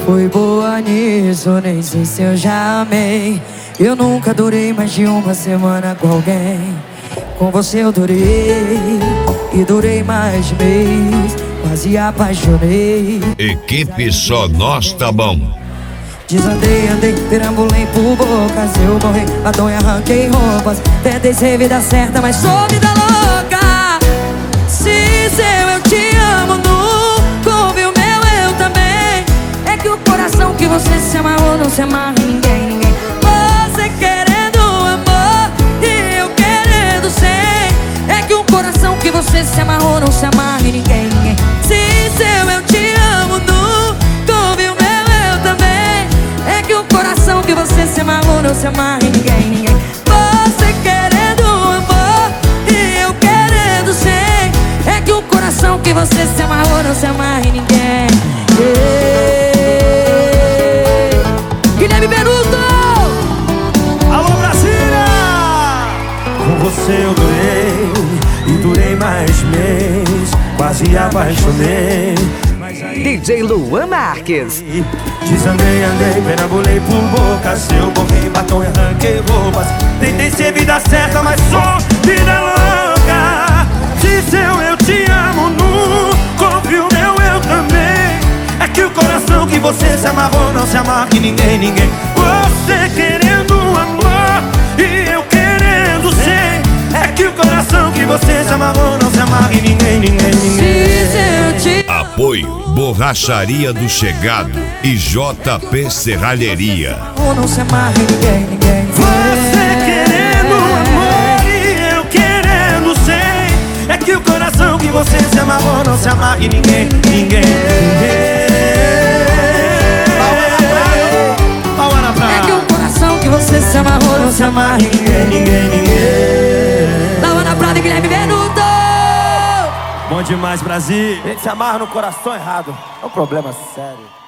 fui boa nisso, nem sei se eu já amei. Eu nunca durei mais de uma semana com alguém. Com você eu durei, e durei mais de mês. Quase apaixonei. Equipe Só Nós Tá Bom. Desandei, andei, perambulei por bocas. Eu morri, batom e arranquei roupas. Tentei ser vida certa, mas sou vida louca. Se seu eu te amo, nunca ouvi o meu eu também. É que o coração que você se amarrou não se amarra em ninguém, ninguém. Você querendo amor e eu querendo sem. É que o coração que você se amarrou não se amarra em ninguém, ninguém. Se seu eu te amo, nunca ouvi o meu eu também. É que o coração que você se amarrou não se amarra em ninguém, ninguém. Você querendo amor e eu querendo sem. É que o coração que você se amarrou não se amarra em ninguém. Guilherme Benuto! Alô, Brasília! Com você eu durei, e durei mais mês. Quase apaixonei. DJ Luan Marques. Desandei, andei, perambulei por bocas. Eu borrei batom e arranquei roupas. Tentei ser vida certa, mas sou vida louca. Se seu eu te amo, nunca ouvi o meu eu também. É que o coração que você se amarrou não se amarra em ninguém, ninguém. Você querendo amor e eu querendo ser. É que o coração que você se amarrou não se amarra em ninguém, ninguém, ninguém. Apoio Borracharia do Chegado e JP Serralheria. Não se amarra em ninguém, ninguém. Você querendo amor e eu querendo ser. É que o coração que você se amarrou não se amarra em ninguém, ninguém. É que o coração que você se amarrou não se amarra em ninguém, ninguém, ninguém. Laura Prada e Guilherme Benuto! Bom demais, Brasil. A gente se amarra no coração errado. É um problema sério.